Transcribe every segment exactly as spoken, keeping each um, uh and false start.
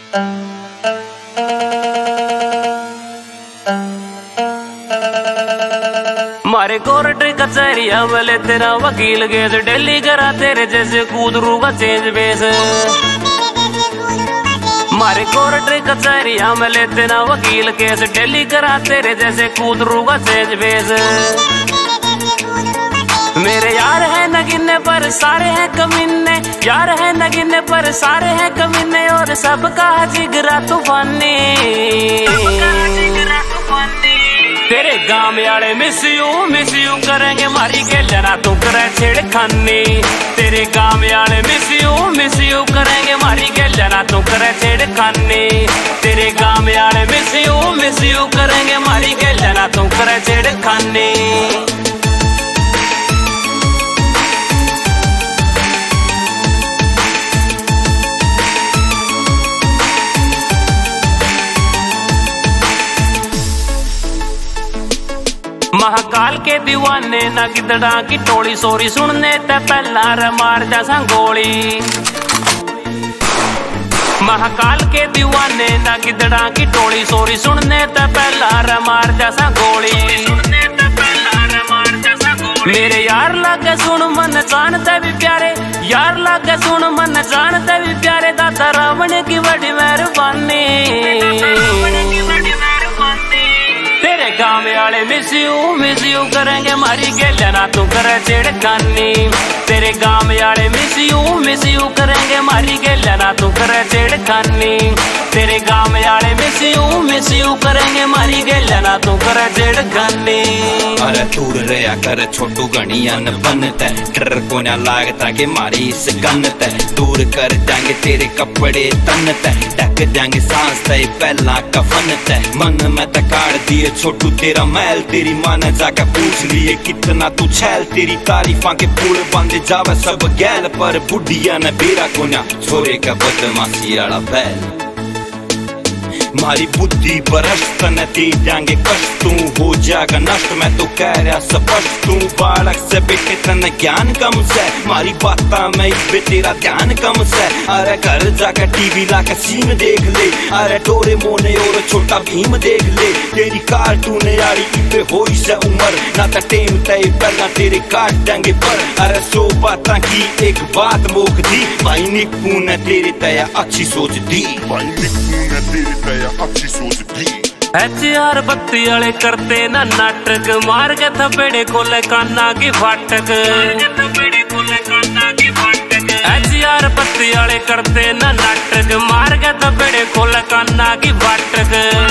मारे कोर्ट कचहरिया वाले तेरा वकील केस डेली करा तेरे जैसे कूदरू का चेंज बेस। मारे कोर्ट कचहरिया वाले तेरा वकील केस डेली करा तेरे जैसे कूदरू का चेंज बेस। मेरे यार है नगीने पर सारे हैं कमीने, यार है नगीने पर सारे हैं कमीने, और सबका जिगरा तूफानी। तेरे गांव वाले मिस यू मिस यू करेंगे मारी के जना तू करे छेड़खानी। तेरे गांव वाले मिस यू मिस यू करेंगे मारी के जना तू करे छेड़खानी। तेरे गांव वाले मिस यू मिस यू करेंगे मारी के जना तू करे छेड़खानी। महाकाल के दीवाने ना गिदड़ा की टोली सोरी सुनने ते पहला रे मार जा गोली। महाकाल के दीवाने ना गिदड़ा की टोली सोरी सुनने ते पहला रे मार जा गोली। मेरे यार लागे सुन मन जानते भी प्यारे, यार लागे सुन मन जानते भी प्यारे, दादा रावण की बड़ी मेहरबानी। तेरे गांव वाले मिस यू मिस यू करेंगे मारी के लेना तू करे छेड़खानी। तेरे गांव वाले मिस यू मिस यू करेंगे मारी के लेना तू करे छेड़खानी। तेरे गांव वाले मिस यू मिस यू करेंगे मारी के लेना तू करे छेड़खानी। अरे दूर रहा कर छोटू गणिया न बनता, डर को ना लागता के मारी इस गन्नता। दूर कर देंगे तेरे कपड़े तनता, ढक देंगे सांस ते पहला कफन ते। मन में तकाड़ दिए छोटू तेरा मैल, तेरी माँ ने जाकर पूछ लिए कितना तू छैल। तेरी तारीफा के पुल बंद जावे सब गैल, पर बुढ़िया ने बेरा को ना छोरे का बदमाशी वाला बैल। मारी बुद्धि भ्रष्ट न दे देंगे कष्ट, तू हो जाएगा नष्ट मैं तो कह रहा स्पष्ट। तू बालक से बेटे तन ज्ञान कम से, मारी बाता में इस तेरा ध्यान कम से। अरे घर जाकर टीवी लाकर सीन देख ले, अरे डोरे मोने और छोटा भीम देख ले। तेरी कार्टून यारी इतने हो से उम्र ना तो टेम तय पहला तेरे काट देंगे पर। अरे सो बाता की एक बात मोक दी, भाई निप्पू ने तेरी तया अच्छी सोच दी। भाई निप्पू ने तेरी तया अच्छी सोच दी। एच आर बत्ती वाले करते ना नाटक, मार के थपेड़े खोले कान्ना की फाटक। एच आर बत्ती वाले करते ना नाटक, मार के थपेड़े खोले कान्ना की फाटक।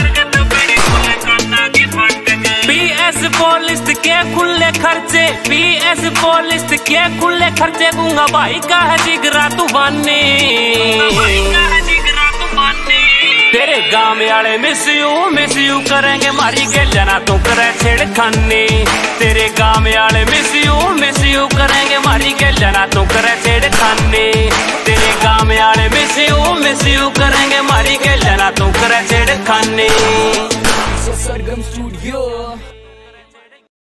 पी एस पुलिस के खुले खर्चे, पी एस पुलिस के खुले खर्चे दूंगा भाई का है जिगरा तूफानी। तेरे गांव वाले मिस यू मिस यू करेंगे मारी के जना तू करे छेड़खानी। तेरे गांव वाले मिस यू मिस यू करेंगे मारी के जना तू करे छेड़खानी। तेरे गांव वाले मिस यू मिस यू करेंगे मारी के जना तू करे छेड़खानी। सरगम स्टूडियो।